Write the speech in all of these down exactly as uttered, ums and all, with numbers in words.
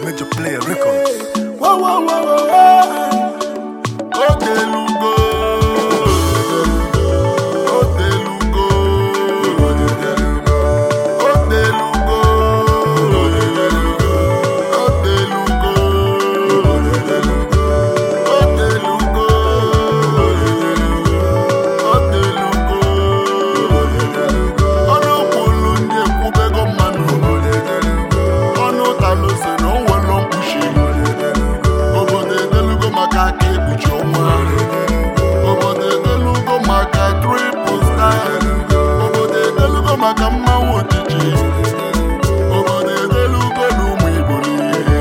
Major Player Records. Whoa, whoa, whoa, whoa, whoa. Otelugo. Otelugo. Otelugo. Otelugo. Otelugo. Otelugo. Ono kwulu ndị ekwubego mmanụ. Ono talose na onwelo mkpuchi. Obodo edelugo maka aka ekpuchi ọnwa. Obodo edelugo maka triple star. Obodo edelugo maka mmanwụ ojiji. Obodo edelugo na ụmụ Igbo niile.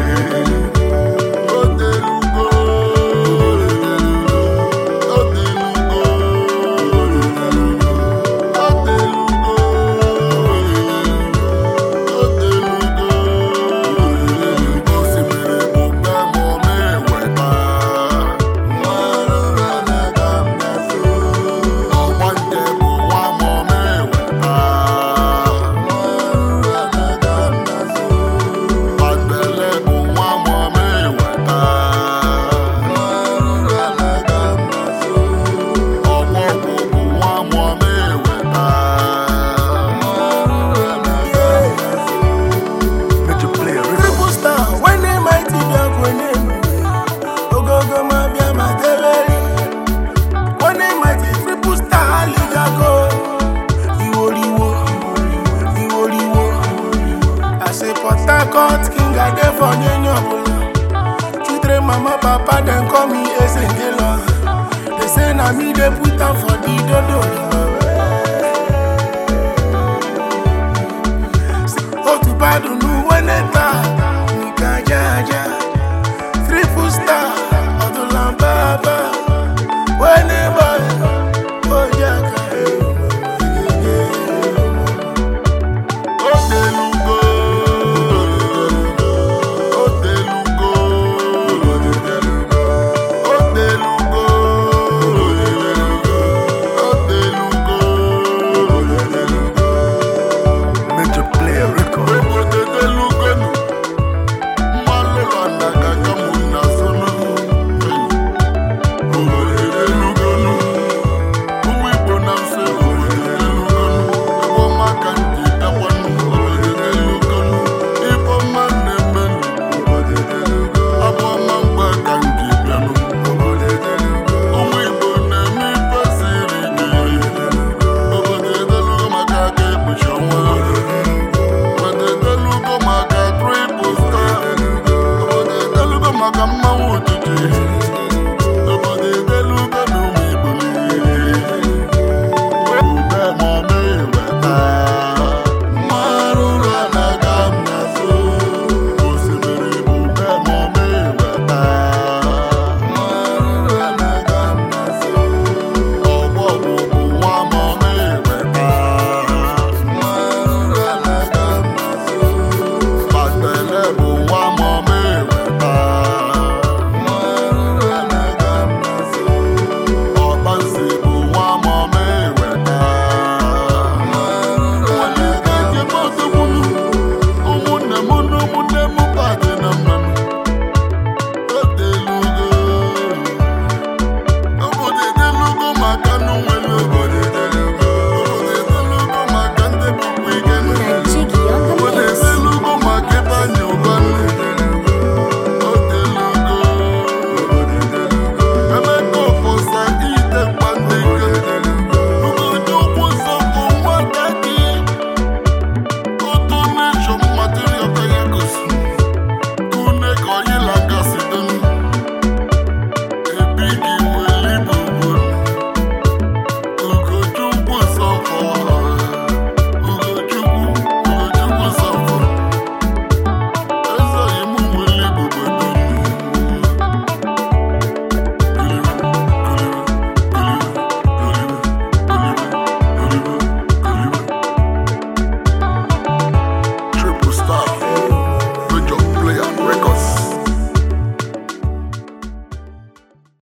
Otelugo. Otelugo. Otelugo. Otelugo. Osimiri bụ mgbe ma ọ na-eweta. Ọgbanje bụ nwa ma ọ na-eweta. Bandele bụ nwa ma ọ na-eweta. Ọgbọgwụ bụ nwa ma ọ na-eweta. Major Player Records. Triple star, when they mighty bịa kwene ogogo ma bịa ma debere. When they mighty triple star aligago. Iworiwo, Iworiwo. I say Port Harcourt king I dey for nyenye ọbụla. Children mama papa dem call me Ezengelo. They say na me dey put am for the dodo. Otubadunu when they